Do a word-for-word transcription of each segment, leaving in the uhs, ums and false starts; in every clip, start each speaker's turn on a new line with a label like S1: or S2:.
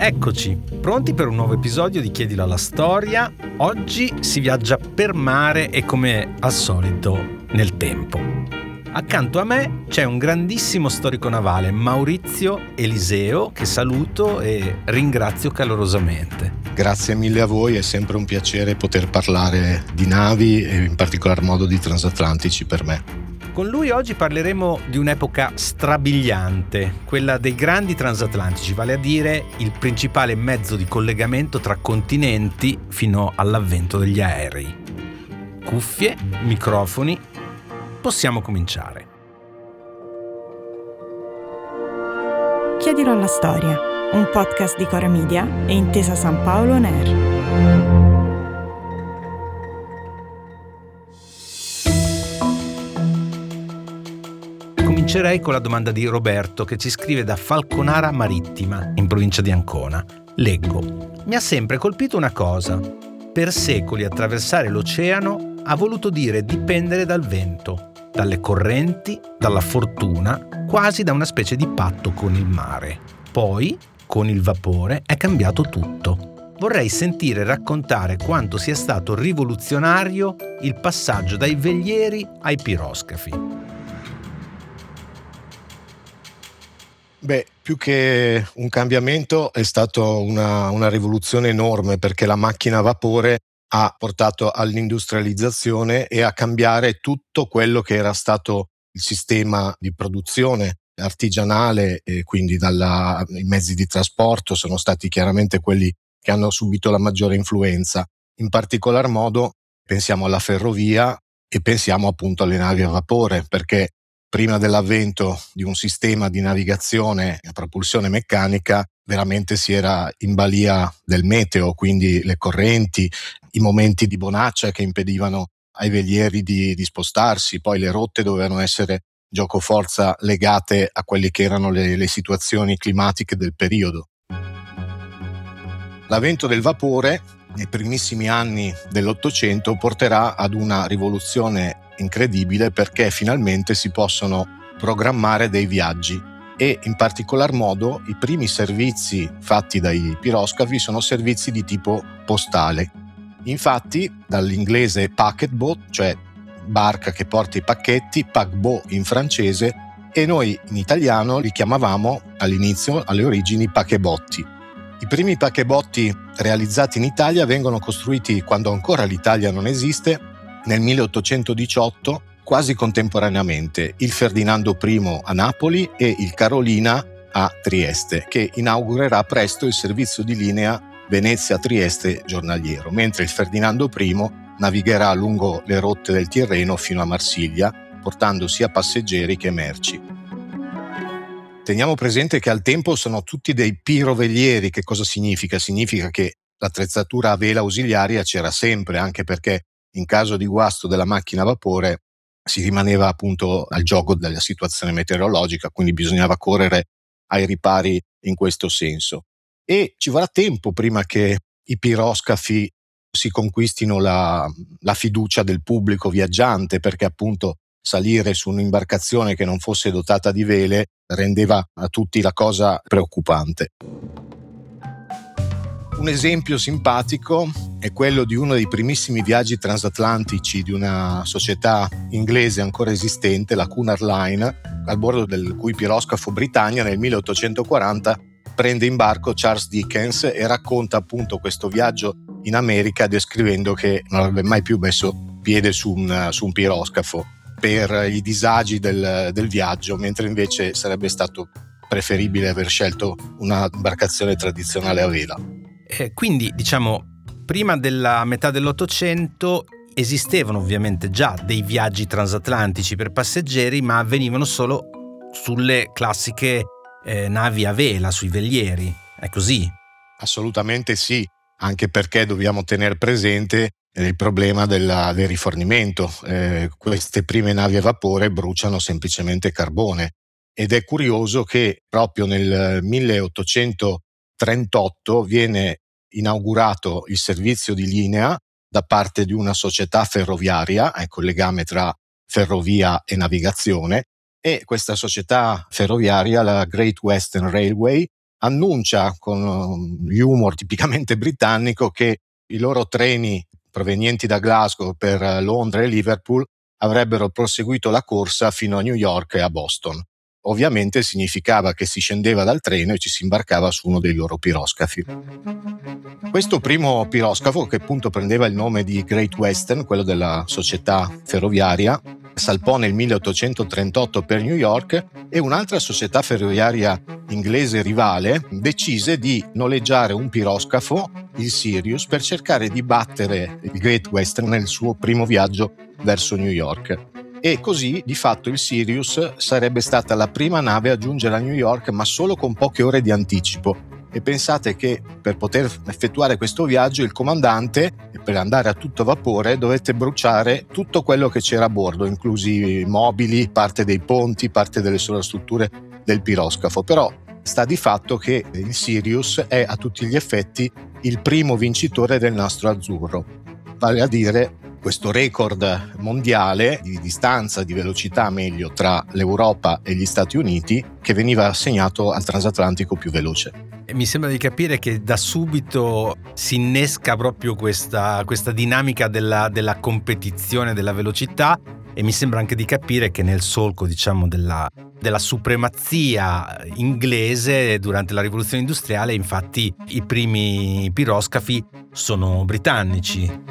S1: Eccoci, pronti per un nuovo episodio di Chiedilo alla Storia. Oggi si viaggia per mare e, come al solito, nel tempo. Accanto a me c'è un grandissimo storico navale, Maurizio Eliseo, che saluto e ringrazio calorosamente.
S2: Grazie mille a voi, è sempre un piacere poter parlare di navi e in particolar modo di transatlantici per me.
S1: Con lui oggi parleremo di un'epoca strabiliante, quella dei grandi transatlantici, vale a dire il principale mezzo di collegamento tra continenti fino all'avvento degli aerei. Cuffie, microfoni, possiamo cominciare.
S3: Chiedilo alla Storia, un podcast di Cora Media e Intesa San Paolo On Air.
S1: Comincerei con la domanda di Roberto, che ci scrive da Falconara Marittima, in provincia di Ancona. Leggo: mi ha sempre colpito una cosa. Per secoli attraversare l'oceano ha voluto dire dipendere dal vento, dalle correnti, dalla fortuna, quasi da una specie di patto con il mare. Poi, con il vapore, è cambiato tutto. Vorrei sentire raccontare quanto sia stato rivoluzionario il passaggio dai velieri ai piroscafi.
S2: Beh, più che un cambiamento è stata una, una rivoluzione enorme, perché la macchina a vapore ha portato all'industrializzazione e a cambiare tutto quello che era stato il sistema di produzione artigianale, e quindi dalla, i mezzi di trasporto sono stati chiaramente quelli che hanno subito la maggiore influenza. In particolar modo pensiamo alla ferrovia e pensiamo appunto alle navi a vapore, perché prima dell'avvento di un sistema di navigazione a propulsione meccanica veramente si era in balia del meteo, quindi le correnti, i momenti di bonaccia che impedivano ai velieri di, di spostarsi, poi le rotte dovevano essere giocoforza legate a quelle che erano le, le situazioni climatiche del periodo. L'avvento del vapore nei primissimi anni dell'Ottocento porterà ad una rivoluzione incredibile, perché finalmente si possono programmare dei viaggi e in particolar modo i primi servizi fatti dai piroscafi sono servizi di tipo postale. Infatti, dall'inglese packet boat, cioè barca che porta i pacchetti, paquebot in francese, e noi in italiano li chiamavamo all'inizio, alle origini, paquebotti. I primi paquebotti realizzati in Italia vengono costruiti quando ancora l'Italia non esiste, nel milleottocentodiciotto, quasi contemporaneamente, il Ferdinando I a Napoli e il Carolina a Trieste, che inaugurerà presto il servizio di linea Venezia-Trieste giornaliero, mentre il Ferdinando I navigherà lungo le rotte del Tirreno fino a Marsiglia, portando sia passeggeri che merci. Teniamo presente che al tempo sono tutti dei pirovelieri. Che cosa significa? Significa che l'attrezzatura a vela ausiliaria c'era sempre, anche perché in caso di guasto della macchina a vapore si rimaneva appunto al gioco della situazione meteorologica, quindi bisognava correre ai ripari in questo senso. E ci vorrà tempo prima che i piroscafi si conquistino la, la fiducia del pubblico viaggiante, perché appunto salire su un'imbarcazione che non fosse dotata di vele rendeva a tutti la cosa preoccupante. Un esempio simpatico è quello di uno dei primissimi viaggi transatlantici di una società inglese ancora esistente, la Cunard Line, al bordo del cui piroscafo Britannia nel milleottocentoquaranta prende in barco Charles Dickens e racconta appunto questo viaggio in America, descrivendo che non avrebbe mai più messo piede su un, su un piroscafo per i disagi del, del viaggio, mentre invece sarebbe stato preferibile aver scelto una imbarcazione tradizionale a vela.
S1: Eh, quindi, diciamo, prima della metà dell'Ottocento esistevano ovviamente già dei viaggi transatlantici per passeggeri, ma avvenivano solo sulle classiche eh, navi a vela, sui velieri. È così?
S2: Assolutamente sì, anche perché dobbiamo tenere presente il problema della, del rifornimento. Eh, queste prime navi a vapore bruciano semplicemente carbone, ed è curioso che proprio nel milleottocentotrentotto viene inaugurato il servizio di linea da parte di una società ferroviaria, ecco il legame tra ferrovia e navigazione, e questa società ferroviaria, la Great Western Railway, annuncia con humor tipicamente britannico che i loro treni provenienti da Glasgow per Londra e Liverpool avrebbero proseguito la corsa fino a New York e a Boston. Ovviamente significava che si scendeva dal treno e ci si imbarcava su uno dei loro piroscafi. Questo primo piroscafo, che appunto prendeva il nome di Great Western, quello della società ferroviaria, salpò nel milleottocentotrentotto per New York e un'altra società ferroviaria inglese rivale decise di noleggiare un piroscafo, il Sirius, per cercare di battere il Great Western nel suo primo viaggio verso New York. E così di fatto il Sirius sarebbe stata la prima nave a giungere a New York, ma solo con poche ore di anticipo. E pensate che per poter effettuare questo viaggio il comandante, per andare a tutto vapore, dovette bruciare tutto quello che c'era a bordo, inclusi mobili, parte dei ponti, parte delle sovrastrutture del piroscafo. Però sta di fatto che il Sirius è a tutti gli effetti il primo vincitore del nastro azzurro, vale a dire questo record mondiale di distanza, di velocità meglio, tra l'Europa e gli Stati Uniti, che veniva assegnato al transatlantico più veloce.
S1: Mi sembra di capire che da subito si innesca proprio questa, questa dinamica della, della competizione, della velocità, e mi sembra anche di capire che nel solco, diciamo, della, della supremazia inglese durante la rivoluzione industriale, infatti i primi piroscafi sono britannici.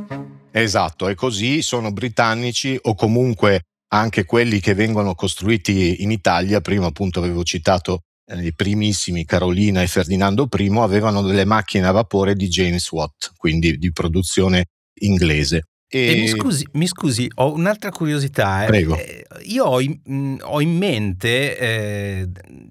S2: Esatto, e così sono britannici, o comunque anche quelli che vengono costruiti in Italia. Prima appunto avevo citato eh, i primissimi, Carolina e Ferdinando I, avevano delle macchine a vapore di James Watt, quindi di produzione inglese.
S1: E, e mi scusi, mi scusi, ho un'altra curiosità. Eh.
S2: Prego.
S1: Eh, io ho in, mh, ho in mente eh,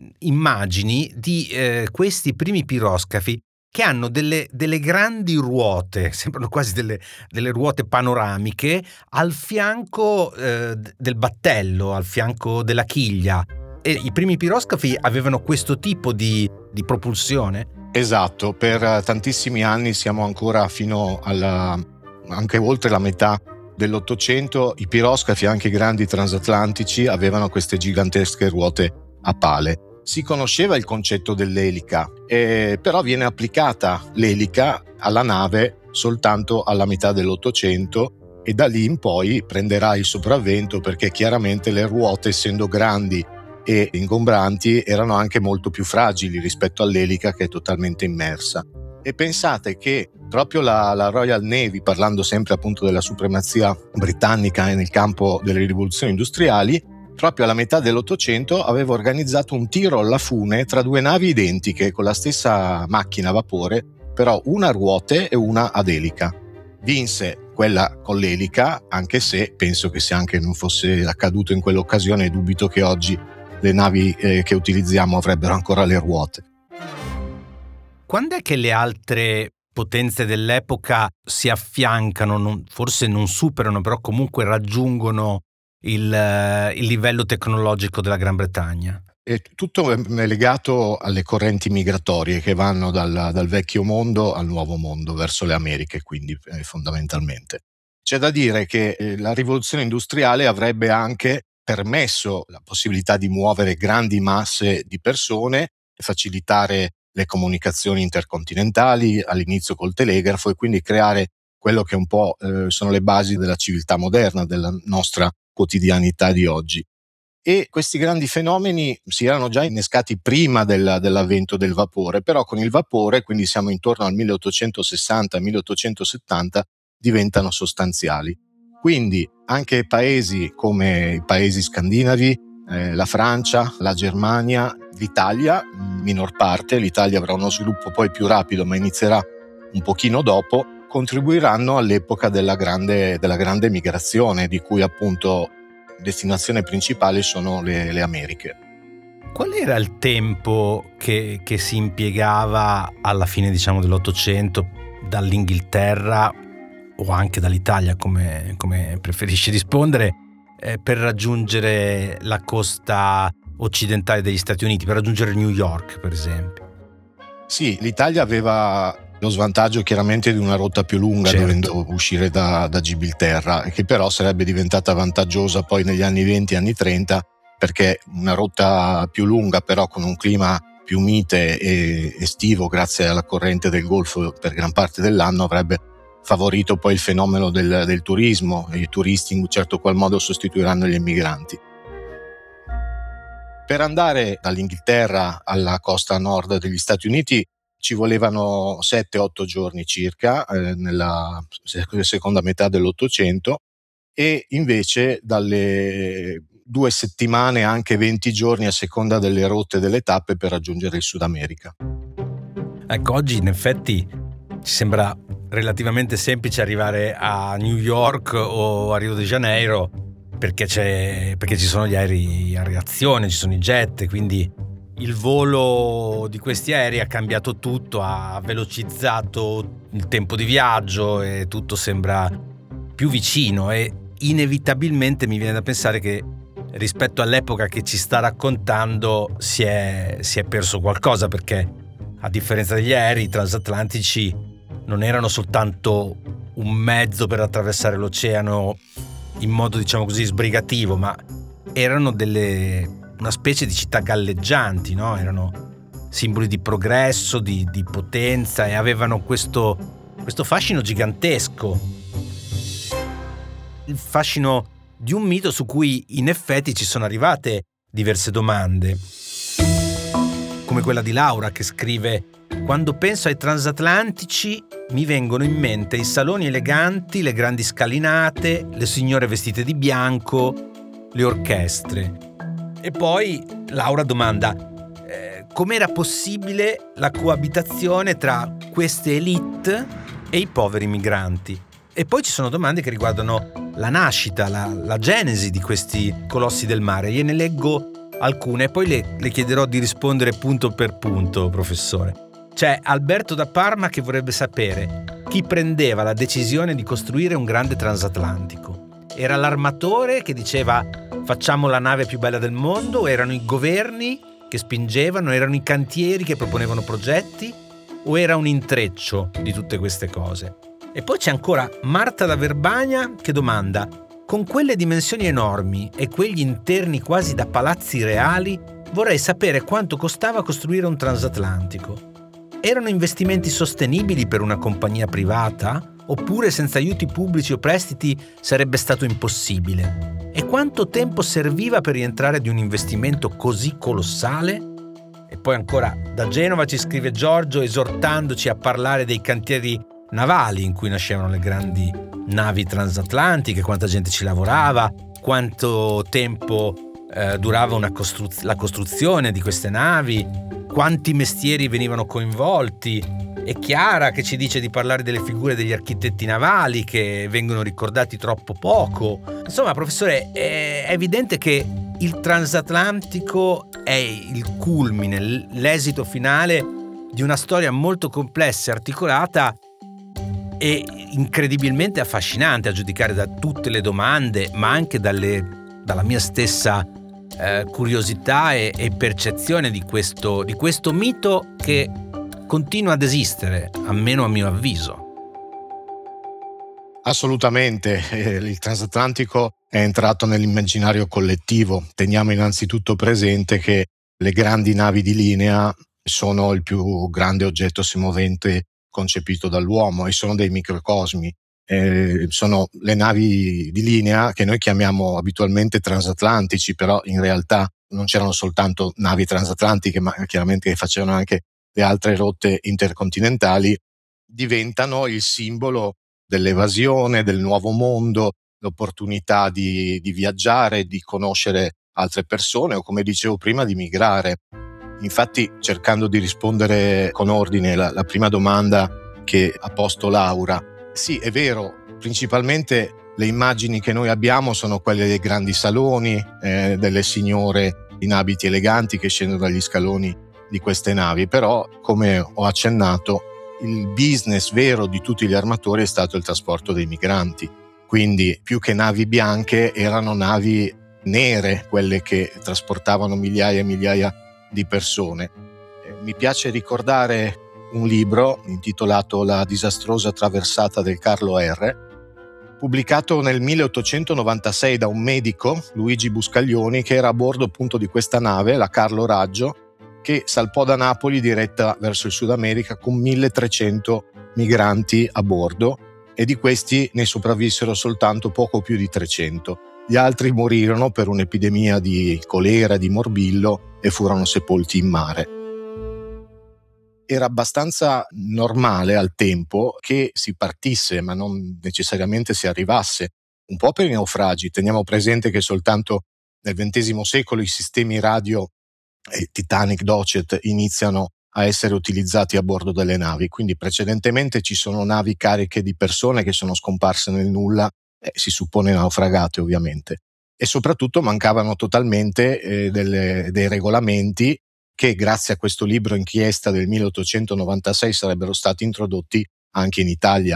S1: immagini di eh, questi primi piroscafi che hanno delle, delle grandi ruote, sembrano quasi delle, delle ruote panoramiche, al fianco eh, del battello, al fianco della chiglia. E i primi piroscafi avevano questo tipo di, di propulsione?
S2: Esatto, per tantissimi anni, siamo ancora fino alla, anche oltre la metà dell'Ottocento, i piroscafi, anche i grandi transatlantici, avevano queste gigantesche ruote a pale. Si conosceva il concetto dell'elica, eh, però viene applicata l'elica alla nave soltanto alla metà dell'Ottocento, e da lì in poi prenderà il sopravvento, perché chiaramente le ruote, essendo grandi e ingombranti, erano anche molto più fragili rispetto all'elica, che è totalmente immersa. E pensate che proprio la, la Royal Navy, parlando sempre appunto della supremazia britannica nel campo delle rivoluzioni industriali, proprio alla metà dell'Ottocento aveva organizzato un tiro alla fune tra due navi identiche con la stessa macchina a vapore, però una a ruote e una ad elica. Vinse quella con l'elica, anche se penso che se anche non fosse accaduto in quell'occasione, dubito che oggi le navi eh, che utilizziamo avrebbero ancora le ruote.
S1: Quando è che le altre potenze dell'epoca si affiancano, non, forse non superano, però comunque raggiungono il, il livello tecnologico della Gran Bretagna?
S2: E tutto è legato alle correnti migratorie che vanno dal, dal vecchio mondo al nuovo mondo, verso le Americhe, quindi eh, fondamentalmente. C'è da dire che eh, la rivoluzione industriale avrebbe anche permesso la possibilità di muovere grandi masse di persone, facilitare le comunicazioni intercontinentali, all'inizio col telegrafo, e quindi creare quello che un po' eh, sono le basi della civiltà moderna, della nostra quotidianità di oggi. E questi grandi fenomeni si erano già innescati prima del, dell'avvento del vapore, però con il vapore, quindi siamo intorno al milleottocentosessanta milleottocentosettanta, diventano sostanziali. Quindi anche paesi come i paesi scandinavi, eh, la Francia, la Germania, l'Italia, in minor parte, l'Italia avrà uno sviluppo poi più rapido, ma inizierà un pochino dopo, contribuiranno all'epoca della grande, della grande migrazione, di cui appunto destinazione principale sono le, le Americhe.
S1: Qual era il tempo che, che si impiegava alla fine, diciamo, dell'Ottocento dall'Inghilterra o anche dall'Italia, come, come preferisci rispondere, eh, per raggiungere la costa occidentale degli Stati Uniti, per raggiungere New York, per esempio?
S2: Sì, l'Italia aveva lo svantaggio chiaramente di una rotta più lunga, certo, dovendo uscire da, da Gibilterra, che però sarebbe diventata vantaggiosa poi negli anni venti, anni trenta, perché una rotta più lunga però con un clima più mite e estivo grazie alla corrente del Golfo per gran parte dell'anno avrebbe favorito poi il fenomeno del, del turismo, e i turisti in un certo qual modo sostituiranno gli emigranti. Per andare dall'Inghilterra alla costa nord degli Stati Uniti ci volevano sette otto giorni circa eh, nella seconda metà dell'Ottocento, e invece dalle due settimane anche venti giorni a seconda delle rotte e delle tappe per raggiungere il Sud America.
S1: Ecco, oggi in effetti ci sembra relativamente semplice arrivare a New York o a Rio de Janeiro perché, c'è, perché ci sono gli aerei a reazione, ci sono i jet, quindi il volo di questi aerei ha cambiato tutto, ha velocizzato il tempo di viaggio e tutto sembra più vicino, e inevitabilmente mi viene da pensare che rispetto all'epoca che ci sta raccontando si è, si è perso qualcosa, perché a differenza degli aerei, i transatlantici non erano soltanto un mezzo per attraversare l'oceano in modo, diciamo così, sbrigativo, ma erano delle una specie di città galleggianti, no? Erano simboli di progresso, di, di potenza, e avevano questo, questo fascino gigantesco, il fascino di un mito su cui in effetti ci sono arrivate diverse domande, come quella di Laura che scrive: quando penso ai transatlantici mi vengono in mente i saloni eleganti, le grandi scalinate, le signore vestite di bianco, le orchestre. E poi Laura domanda eh, com'era possibile la coabitazione tra queste elite e i poveri migranti. E poi ci sono domande che riguardano la nascita, la, la genesi di questi colossi del mare. Gliene leggo alcune e poi le, le chiederò di rispondere punto per punto, professore. C'è Alberto da Parma che vorrebbe sapere chi prendeva la decisione di costruire un grande transatlantico. Era l'armatore che diceva facciamo la nave più bella del mondo, o erano i governi che spingevano, erano i cantieri che proponevano progetti, o era un intreccio di tutte queste cose? E poi c'è ancora Marta da Verbania che domanda: con quelle dimensioni enormi e quegli interni quasi da palazzi reali, vorrei sapere quanto costava costruire un transatlantico. Erano investimenti sostenibili per una compagnia privata? Oppure senza aiuti pubblici o prestiti sarebbe stato impossibile? E quanto tempo serviva per rientrare di un investimento così colossale? E poi ancora da Genova ci scrive Giorgio esortandoci a parlare dei cantieri navali in cui nascevano le grandi navi transatlantiche, quanta gente ci lavorava, quanto tempo eh, durava una costruz- la costruzione di queste navi, quanti mestieri venivano coinvolti. E Chiara che ci dice di parlare delle figure degli architetti navali che vengono ricordati troppo poco. Insomma, professore, è evidente che il transatlantico è il culmine, l'esito finale di una storia molto complessa e articolata e incredibilmente affascinante a giudicare da tutte le domande, ma anche dalle, dalla mia stessa eh, curiosità e, e percezione di questo, di questo mito che continua ad esistere, almeno a mio avviso.
S2: Assolutamente, il transatlantico è entrato nell'immaginario collettivo. Teniamo innanzitutto presente che le grandi navi di linea sono il più grande oggetto semovente concepito dall'uomo e sono dei microcosmi. Eh, sono le navi di linea che noi chiamiamo abitualmente transatlantici, però in realtà non c'erano soltanto navi transatlantiche, ma chiaramente che facevano anche le altre rotte intercontinentali, diventano il simbolo dell'evasione, del nuovo mondo, l'opportunità di, di viaggiare, di conoscere altre persone o, come dicevo prima, di migrare. Infatti, cercando di rispondere con ordine la, la prima domanda che ha posto Laura, sì, è vero, principalmente le immagini che noi abbiamo sono quelle dei grandi saloni, eh, delle signore in abiti eleganti che scendono dagli scaloni di queste navi, però come ho accennato il business vero di tutti gli armatori è stato il trasporto dei migranti, quindi più che navi bianche erano navi nere quelle che trasportavano migliaia e migliaia di persone. Eh, mi piace ricordare un libro intitolato La disastrosa traversata del Carlo R, pubblicato nel milleottocentonovantasei da un medico, Luigi Buscaglioni, che era a bordo appunto di questa nave, la Carlo Raggio, che salpò da Napoli diretta verso il Sud America con milletrecento migranti a bordo, e di questi ne sopravvissero soltanto poco più di trecento. Gli altri morirono per un'epidemia di colera, di morbillo, e furono sepolti in mare. Era abbastanza normale al tempo che si partisse, ma non necessariamente si arrivasse, un po' per i naufragi. Teniamo presente che soltanto nel ventesimo secolo i sistemi radio e Titanic, Docet iniziano a essere utilizzati a bordo delle navi, quindi precedentemente ci sono navi cariche di persone che sono scomparse nel nulla, eh, si suppone naufragate ovviamente, e soprattutto mancavano totalmente eh, delle, dei regolamenti che grazie a questo libro inchiesta del milleottocentonovantasei sarebbero stati introdotti anche in Italia.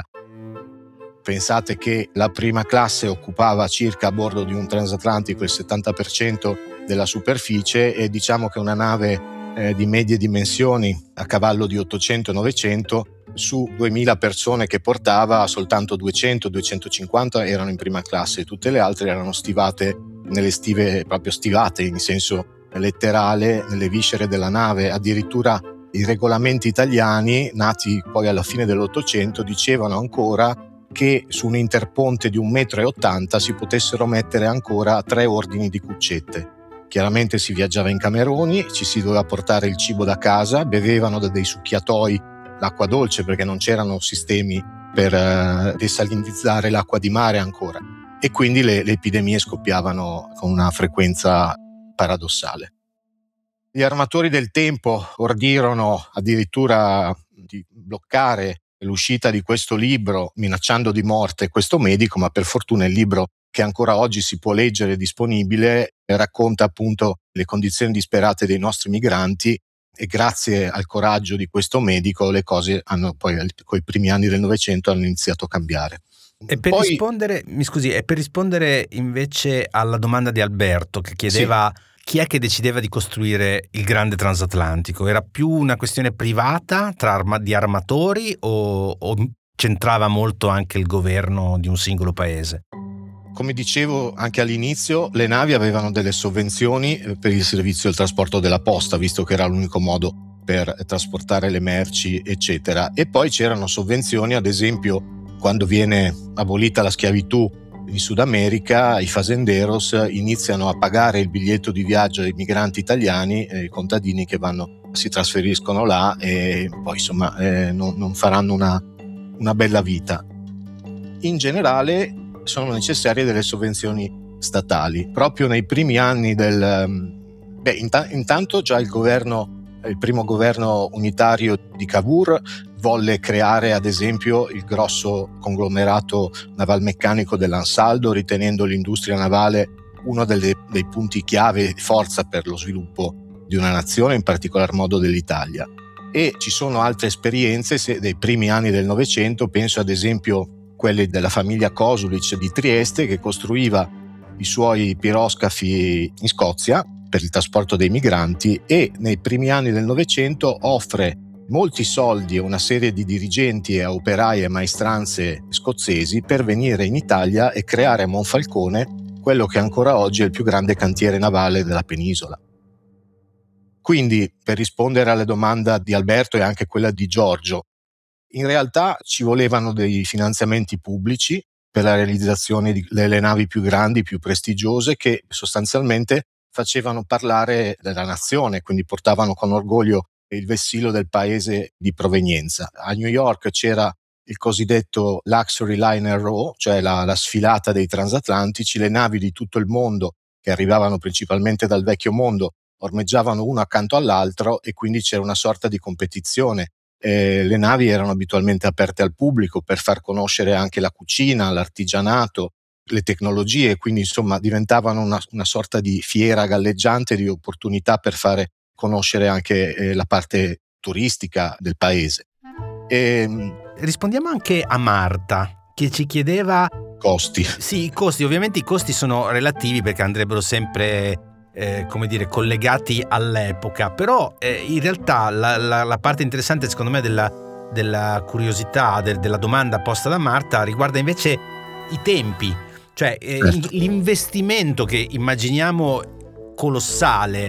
S2: Pensate che la prima classe occupava circa a bordo di un transatlantico il settanta per cento della superficie, e diciamo che una nave eh, di medie dimensioni a cavallo di ottocento novecento su duemila persone che portava soltanto duecento duecentocinquanta erano in prima classe, tutte le altre erano stivate nelle stive, proprio stivate in senso letterale, nelle viscere della nave. Addirittura i regolamenti italiani, nati poi alla fine dell'Ottocento, dicevano ancora che su un interponte di un metro e ottanta si potessero mettere ancora tre ordini di cuccette. Chiaramente si viaggiava in cameroni, ci si doveva portare il cibo da casa, bevevano da dei succhiatoi l'acqua dolce perché non c'erano sistemi per eh, desalinizzare l'acqua di mare ancora, e quindi le, le epidemie scoppiavano con una frequenza paradossale. Gli armatori del tempo ordirono addirittura di bloccare l'uscita di questo libro minacciando di morte questo medico, ma per fortuna il libro, che ancora oggi si può leggere, è disponibile, racconta appunto le condizioni disperate dei nostri migranti, e grazie al coraggio di questo medico le cose hanno poi, con i primi anni del Novecento, hanno iniziato a cambiare.
S1: E per poi, rispondere, mi scusi, e per rispondere invece alla domanda di Alberto che chiedeva sì. Chi è che decideva di costruire il grande transatlantico? Era più una questione privata tra arma, di armatori o, o c'entrava molto anche il governo di un singolo paese?
S2: Come dicevo anche all'inizio, le navi avevano delle sovvenzioni per il servizio del trasporto della posta, visto che era l'unico modo per trasportare le merci, eccetera. E poi c'erano sovvenzioni, ad esempio, quando viene abolita la schiavitù in Sud America, i fazenderos iniziano a pagare il biglietto di viaggio ai migranti italiani, eh, i contadini che vanno, si trasferiscono là e poi insomma eh, non, non faranno una, una bella vita. In generale sono necessarie delle sovvenzioni statali. Proprio nei primi anni del... Beh, int- intanto già il governo, il primo governo unitario di Cavour volle creare ad esempio il grosso conglomerato navalmeccanico dell'Ansaldo, ritenendo l'industria navale uno delle, dei punti chiave di forza per lo sviluppo di una nazione, in particolar modo dell'Italia. E ci sono altre esperienze se, dei primi anni del Novecento, penso ad esempio quelle della famiglia Kosulic di Trieste, che costruiva i suoi piroscafi in Scozia per il trasporto dei migranti, e nei primi anni del Novecento offre molti soldi a una serie di dirigenti e a operai e maestranze scozzesi per venire in Italia e creare a Monfalcone quello che ancora oggi è il più grande cantiere navale della penisola. Quindi, per rispondere alla domanda di Alberto e anche quella di Giorgio, in realtà ci volevano dei finanziamenti pubblici per la realizzazione delle navi più grandi, più prestigiose, che sostanzialmente facevano parlare della nazione, quindi portavano con orgoglio il vessillo del paese di provenienza. A New York c'era il cosiddetto Luxury Liner Row, cioè la, la sfilata dei transatlantici. Le navi di tutto il mondo, che arrivavano principalmente dal vecchio mondo, ormeggiavano uno accanto all'altro, e quindi c'era una sorta di competizione. Eh, le navi erano abitualmente aperte al pubblico per far conoscere anche la cucina, l'artigianato, le tecnologie, quindi insomma diventavano una, una sorta di fiera galleggiante di opportunità per fare conoscere anche eh, la parte turistica del paese. E,
S1: rispondiamo anche a Marta, che ci chiedeva
S2: costi.
S1: Sì, i costi. Ovviamente i costi sono relativi perché andrebbero sempre eh, come dire collegati all'epoca, però eh, in realtà la, la, la parte interessante secondo me della, della curiosità del, della domanda posta da Marta riguarda invece i tempi, cioè eh, certo. L'investimento che immaginiamo colossale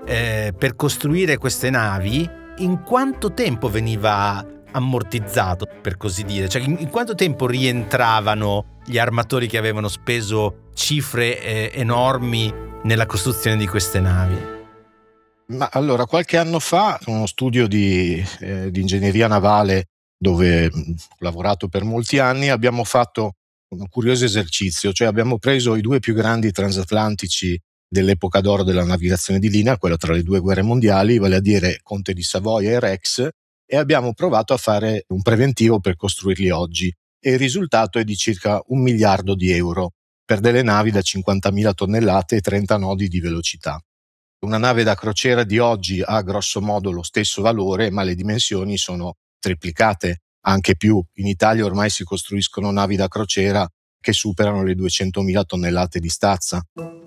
S1: eh, per costruire queste navi, in quanto tempo veniva ammortizzato, per così dire? Cioè, in, in quanto tempo rientravano gli armatori che avevano speso cifre eh, enormi nella costruzione di queste navi?
S2: Ma allora, qualche anno fa, uno studio di, eh, di ingegneria navale dove mh, ho lavorato per molti anni, abbiamo fatto un curioso esercizio, cioè abbiamo preso i due più grandi transatlantici dell'epoca d'oro della navigazione di linea, quella tra le due guerre mondiali, vale a dire Conte di Savoia e Rex, e abbiamo provato a fare un preventivo per costruirli oggi, e il risultato è di circa un miliardo di euro per delle navi da cinquantamila tonnellate e trenta nodi di velocità. Una nave da crociera di oggi ha grosso modo lo stesso valore, ma le dimensioni sono triplicate, anche più. In Italia ormai si costruiscono navi da crociera che superano le duecentomila tonnellate di stazza.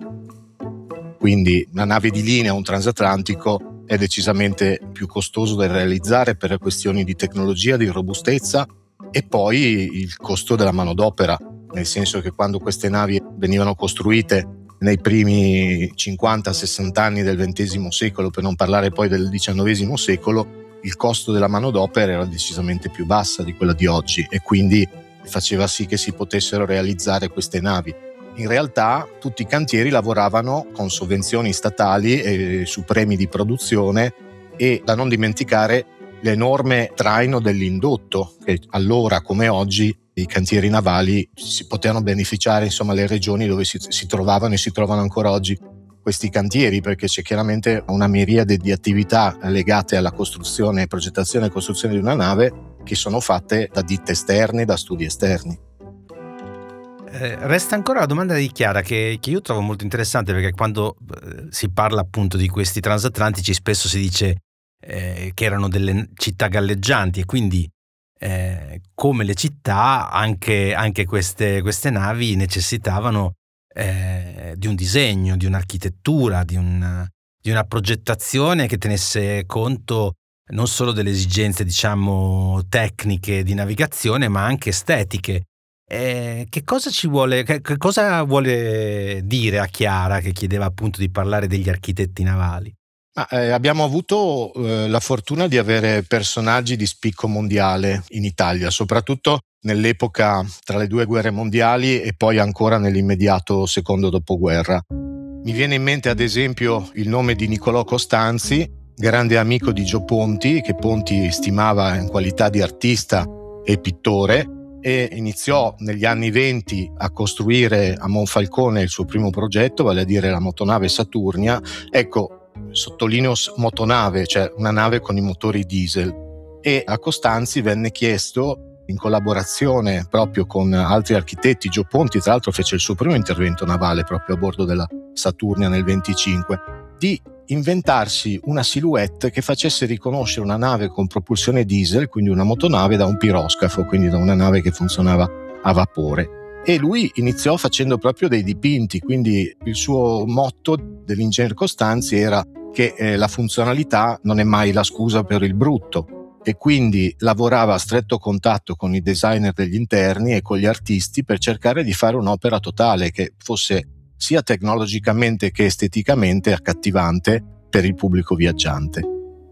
S2: Quindi una nave di linea, un transatlantico, è decisamente più costoso da realizzare per questioni di tecnologia, di robustezza, e poi il costo della manodopera, nel senso che quando queste navi venivano costruite nei primi cinquanta sessanta anni del ventesimo secolo, per non parlare poi del diciannovesimo secolo, il costo della manodopera era decisamente più bassa di quella di oggi, e quindi faceva sì che si potessero realizzare queste navi. In realtà tutti i cantieri lavoravano con sovvenzioni statali e su premi di produzione, e da non dimenticare l'enorme traino dell'indotto, che allora come oggi i cantieri navali si potevano beneficiare, insomma, le regioni dove si, si trovavano e si trovano ancora oggi questi cantieri, perché c'è chiaramente una miriade di attività legate alla costruzione, progettazione e costruzione di una nave che sono fatte da ditte esterne, da studi esterni.
S1: Eh, resta ancora la domanda di Chiara che, che io trovo molto interessante, perché quando eh, si parla appunto di questi transatlantici spesso si dice eh, che erano delle città galleggianti, e quindi eh, come le città anche, anche queste, queste navi necessitavano eh, di un disegno, di un'architettura, di, un, di una progettazione che tenesse conto non solo delle esigenze, diciamo, tecniche di navigazione, ma anche estetiche. Eh, che cosa ci vuole, che, che cosa vuole dire a Chiara, che chiedeva appunto di parlare degli architetti navali?
S2: Ma, eh, abbiamo avuto eh, la fortuna di avere personaggi di spicco mondiale in Italia, soprattutto nell'epoca tra le due guerre mondiali e poi ancora nell'immediato secondo dopoguerra. Mi viene in mente ad esempio il nome di Niccolò Costanzi, grande amico di Gio Ponti, che Ponti stimava in qualità di artista e pittore, e iniziò negli anni venti a costruire a Monfalcone il suo primo progetto, vale a dire la motonave Saturnia. Ecco, sottolineo motonave, cioè una nave con i motori diesel, e a Costanzi venne chiesto, in collaborazione proprio con altri architetti, Gio Ponti tra l'altro fece il suo primo intervento navale proprio a bordo della Saturnia nel venticinque, di inventarsi una silhouette che facesse riconoscere una nave con propulsione diesel, quindi una motonave, da un piroscafo, quindi da una nave che funzionava a vapore. E lui iniziò facendo proprio dei dipinti, quindi il suo motto dell'ingegner Costanzi era che eh, la funzionalità non è mai la scusa per il brutto, e quindi lavorava a stretto contatto con i designer degli interni e con gli artisti per cercare di fare un'opera totale che fosse sia tecnologicamente che esteticamente accattivante per il pubblico viaggiante.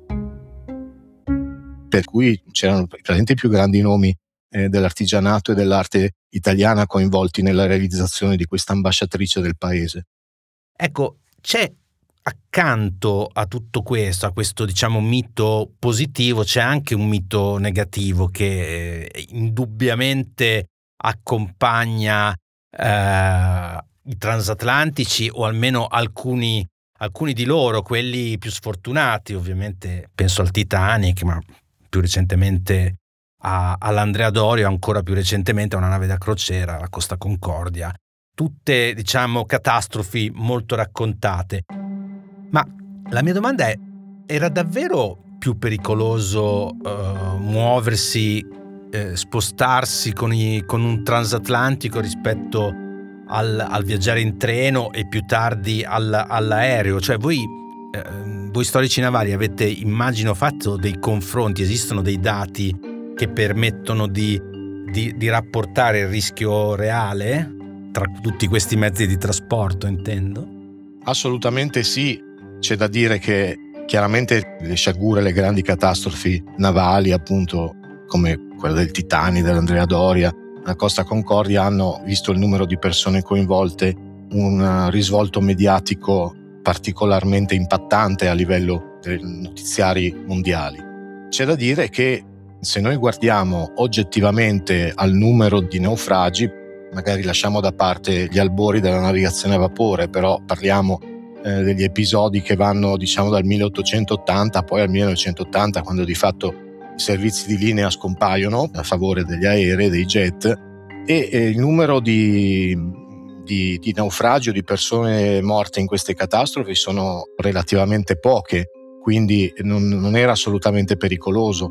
S2: Per cui c'erano praticamente i più grandi nomi eh, dell'artigianato e dell'arte italiana coinvolti nella realizzazione di questa ambasciatrice del paese.
S1: Ecco, c'è accanto a tutto questo, a questo diciamo mito positivo, c'è anche un mito negativo che eh, indubbiamente accompagna eh, i transatlantici, o almeno alcuni, alcuni di loro, quelli più sfortunati. Ovviamente penso al Titanic, ma più recentemente a, all'Andrea Dorio, ancora più recentemente a una nave da crociera, la Costa Concordia. Tutte, diciamo, catastrofi molto raccontate. Ma la mia domanda è: era davvero più pericoloso uh, muoversi, eh, spostarsi con, i, con un transatlantico rispetto al, al viaggiare in treno e più tardi al, all'aereo? Cioè voi, eh, voi storici navali avete, immagino, fatto dei confronti, esistono dei dati che permettono di, di, di rapportare il rischio reale tra tutti questi mezzi di trasporto, intendo?
S2: Assolutamente sì. C'è da dire che chiaramente le sciagure, le grandi catastrofi navali, appunto come quella del Titanic, dell'Andrea Doria, la Costa Concordia, hanno visto il numero di persone coinvolte un risvolto mediatico particolarmente impattante a livello dei notiziari mondiali. C'è da dire che se noi guardiamo oggettivamente al numero di naufragi, magari lasciamo da parte gli albori della navigazione a vapore, però parliamo eh, degli episodi che vanno diciamo dal milleottocentottanta poi al millenovecentottanta, quando di fatto i servizi di linea scompaiono a favore degli aerei, dei jet, e, e il numero di, di, di naufragi o di persone morte in queste catastrofi sono relativamente poche, quindi non, non era assolutamente pericoloso.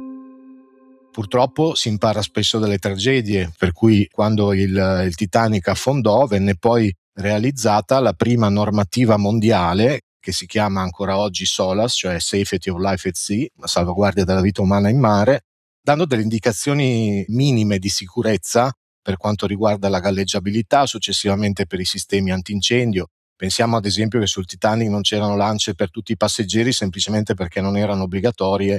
S2: Purtroppo si impara spesso dalle tragedie, per cui quando il, il Titanic affondò venne poi realizzata la prima normativa mondiale che si chiama ancora oggi SOLAS, cioè Safety of Life at Sea, la salvaguardia della vita umana in mare, dando delle indicazioni minime di sicurezza per quanto riguarda la galleggiabilità, successivamente per i sistemi antincendio. Pensiamo ad esempio che sul Titanic non c'erano lance per tutti i passeggeri semplicemente perché non erano obbligatorie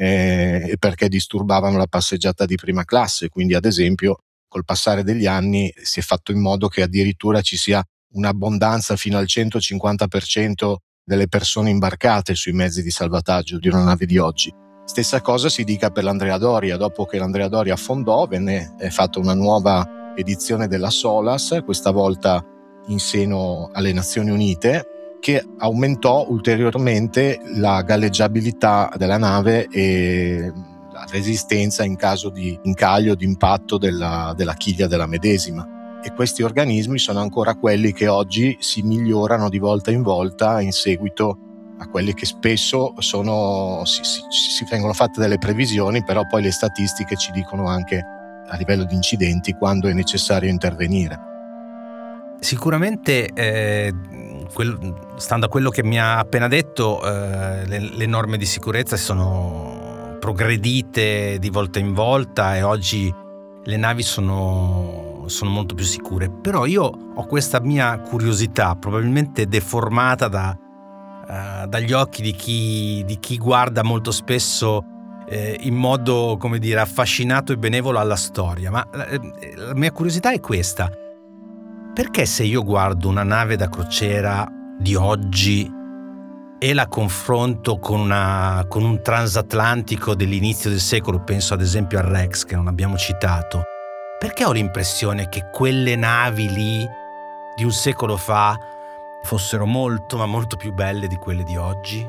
S2: eh, e perché disturbavano la passeggiata di prima classe. Quindi ad esempio col passare degli anni si è fatto in modo che addirittura ci sia un'abbondanza fino al centocinquanta per cento delle persone imbarcate sui mezzi di salvataggio di una nave di oggi. Stessa cosa si dica per l'Andrea Doria. Dopo che l'Andrea Doria affondò venne fatta una nuova edizione della SOLAS, questa volta in seno alle Nazioni Unite, che aumentò ulteriormente la galleggiabilità della nave e la resistenza in caso di incaglio, di impatto della, della chiglia della medesima. E questi organismi sono ancora quelli che oggi si migliorano di volta in volta in seguito a quelli che spesso sono si, si, si vengono fatte delle previsioni, però poi le statistiche ci dicono anche a livello di incidenti quando è necessario intervenire.
S1: Sicuramente, eh, quel, stando a quello che mi ha appena detto, eh, le, le norme di sicurezza sono progredite di volta in volta e oggi le navi sono, sono molto più sicure. Però io ho questa mia curiosità, probabilmente deformata da, uh, dagli occhi di chi, di chi guarda molto spesso eh, in modo, come dire, affascinato e benevolo alla storia. Ma la, la mia curiosità è questa. Perché se io guardo una nave da crociera di oggi e la confronto con, una, con un transatlantico dell'inizio del secolo, penso ad esempio al Rex che non abbiamo citato, perché ho l'impressione che quelle navi lì di un secolo fa fossero molto ma molto più belle di quelle di oggi?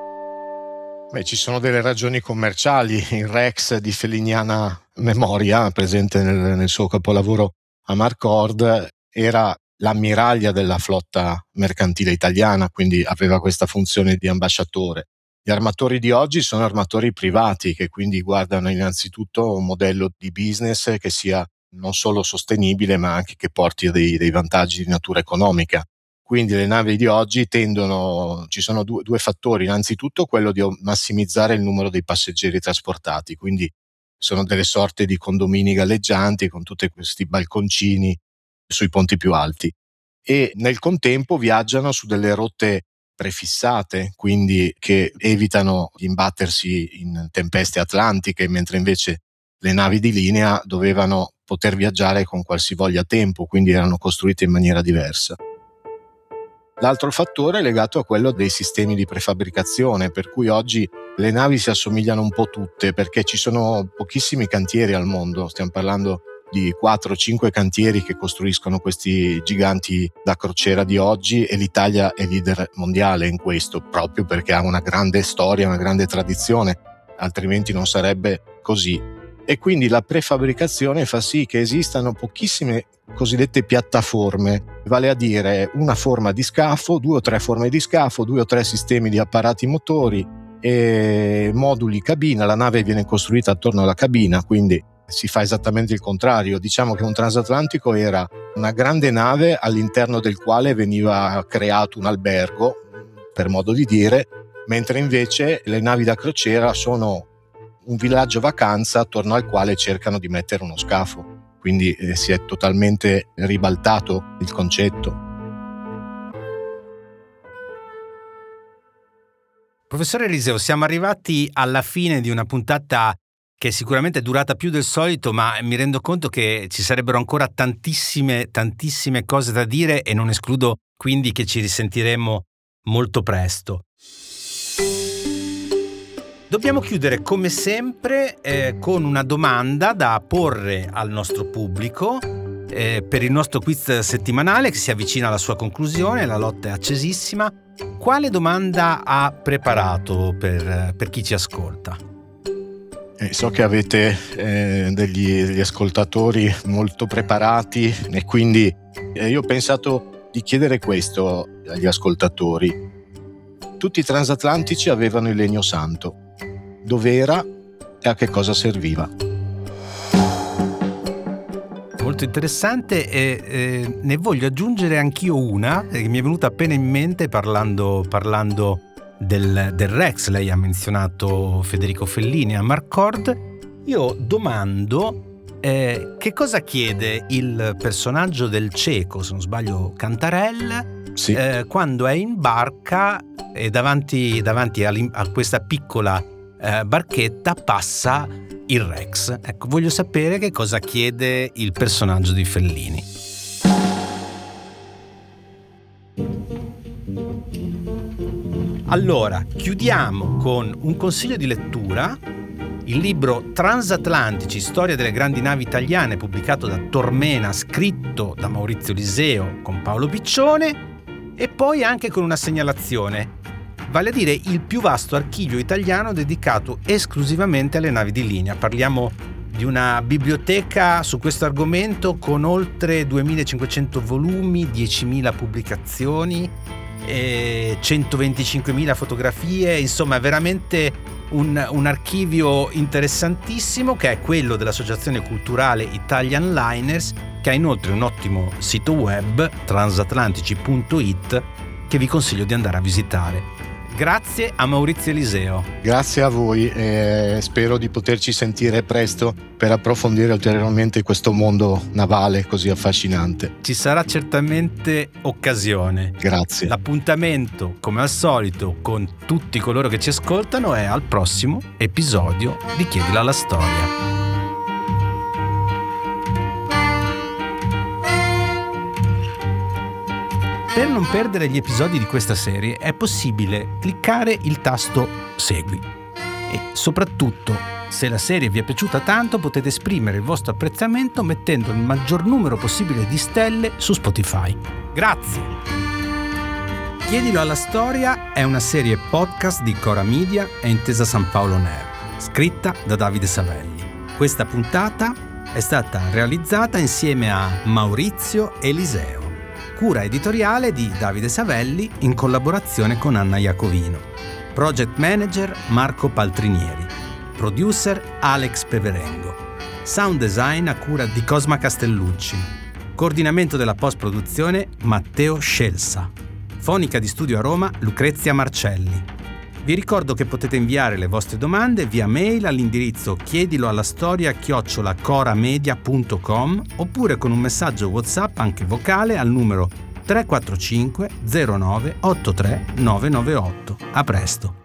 S2: Beh, ci sono delle ragioni commerciali. Il Rex di feliniana memoria, presente nel, nel suo capolavoro Amarcord, era l'ammiraglia della flotta mercantile italiana, quindi aveva questa funzione di ambasciatore. Gli armatori di oggi sono armatori privati che quindi guardano innanzitutto un modello di business che sia non solo sostenibile ma anche che porti dei, dei vantaggi di natura economica. Quindi le navi di oggi tendono, ci sono due, due fattori, innanzitutto quello di massimizzare il numero dei passeggeri trasportati, quindi sono delle sorte di condomini galleggianti con tutti questi balconcini sui ponti più alti, e nel contempo viaggiano su delle rotte prefissate, quindi che evitano di imbattersi in tempeste atlantiche, mentre invece le navi di linea dovevano poter viaggiare con qualsivoglia tempo, quindi erano costruite in maniera diversa. L'altro fattore è legato a quello dei sistemi di prefabbricazione, per cui oggi le navi si assomigliano un po' tutte, perché ci sono pochissimi cantieri al mondo, stiamo parlando di quattro cinque cantieri che costruiscono questi giganti da crociera di oggi, e l'Italia è leader mondiale in questo, proprio perché ha una grande storia, una grande tradizione, altrimenti non sarebbe così. E quindi la prefabbricazione fa sì che esistano pochissime cosiddette piattaforme, vale a dire una forma di scafo, due o tre forme di scafo, due o tre sistemi di apparati motori e moduli cabina. La nave viene costruita attorno alla cabina, quindi si fa esattamente il contrario. Diciamo che un transatlantico era una grande nave all'interno del quale veniva creato un albergo, per modo di dire, mentre invece le navi da crociera sono un villaggio vacanza attorno al quale cercano di mettere uno scafo. Quindi eh, si è totalmente ribaltato il concetto.
S1: Professore Eliseo, siamo arrivati alla fine di una puntata che sicuramente è durata più del solito, ma mi rendo conto che ci sarebbero ancora tantissime, tantissime cose da dire e non escludo quindi che ci risentiremo molto presto. Dobbiamo chiudere come sempre eh, con una domanda da porre al nostro pubblico eh, per il nostro quiz settimanale che si avvicina alla sua conclusione, la lotta è accesissima. Quale domanda ha preparato per, per chi ci ascolta?
S2: Eh, so che avete eh, degli, degli ascoltatori molto preparati e quindi eh, io ho pensato di chiedere questo agli ascoltatori. Tutti i transatlantici avevano il legno santo. Dov'era e a che cosa serviva?
S1: Molto interessante e eh, ne voglio aggiungere anch'io una che mi è venuta appena in mente parlando, parlando del, del Rex. Lei ha menzionato Federico Fellini e Amarcord. Io domando eh, che cosa chiede il personaggio del cieco, se non sbaglio Cantarell,
S2: sì.
S1: eh, quando è in barca e davanti, davanti a, a questa piccola eh, barchetta passa il Rex. Ecco, voglio sapere che cosa chiede il personaggio di Fellini. Allora, chiudiamo con un consiglio di lettura, il libro Transatlantici, storia delle grandi navi italiane, pubblicato da Tormena, scritto da Maurizio Eliseo con Paolo Piccione, e poi anche con una segnalazione, vale a dire il più vasto archivio italiano dedicato esclusivamente alle navi di linea. Parliamo di una biblioteca su questo argomento con oltre duemilacinquecento volumi, diecimila pubblicazioni, e centoventicinquemila fotografie, insomma veramente un, un archivio interessantissimo, che è quello dell'Associazione Culturale Italian Liners, che ha inoltre un ottimo sito web, transatlantici punto it, che vi consiglio di andare a visitare. Grazie a Maurizio Eliseo.
S2: Grazie a voi e spero di poterci sentire presto per approfondire ulteriormente questo mondo navale così affascinante.
S1: Ci sarà certamente occasione.
S2: Grazie.
S1: L'appuntamento, come al solito, con tutti coloro che ci ascoltano è al prossimo episodio di Chiedilo alla Storia. Per non perdere gli episodi di questa serie è possibile cliccare il tasto Segui e soprattutto, se la serie vi è piaciuta tanto, potete esprimere il vostro apprezzamento mettendo il maggior numero possibile di stelle su Spotify. Grazie! Chiedilo alla Storia è una serie podcast di Cora Media e Intesa San Paolo On Air, scritta da Davide Savelli. Questa puntata è stata realizzata insieme a Maurizio Eliseo. Cura editoriale di Davide Savelli in collaborazione con Anna Iacovino. Project Manager Marco Paltrinieri. Producer Alex Peverengo. Sound design a cura di Cosma Castellucci. Coordinamento della post-produzione Matteo Scelsa. Fonica di studio a Roma Lucrezia Marcelli. Vi ricordo che potete inviare le vostre domande via mail all'indirizzo chiedilo alla storia chiocciola coramedia punto com oppure con un messaggio WhatsApp anche vocale al numero tre quattro cinque zero nove otto tre nove nove otto. A presto!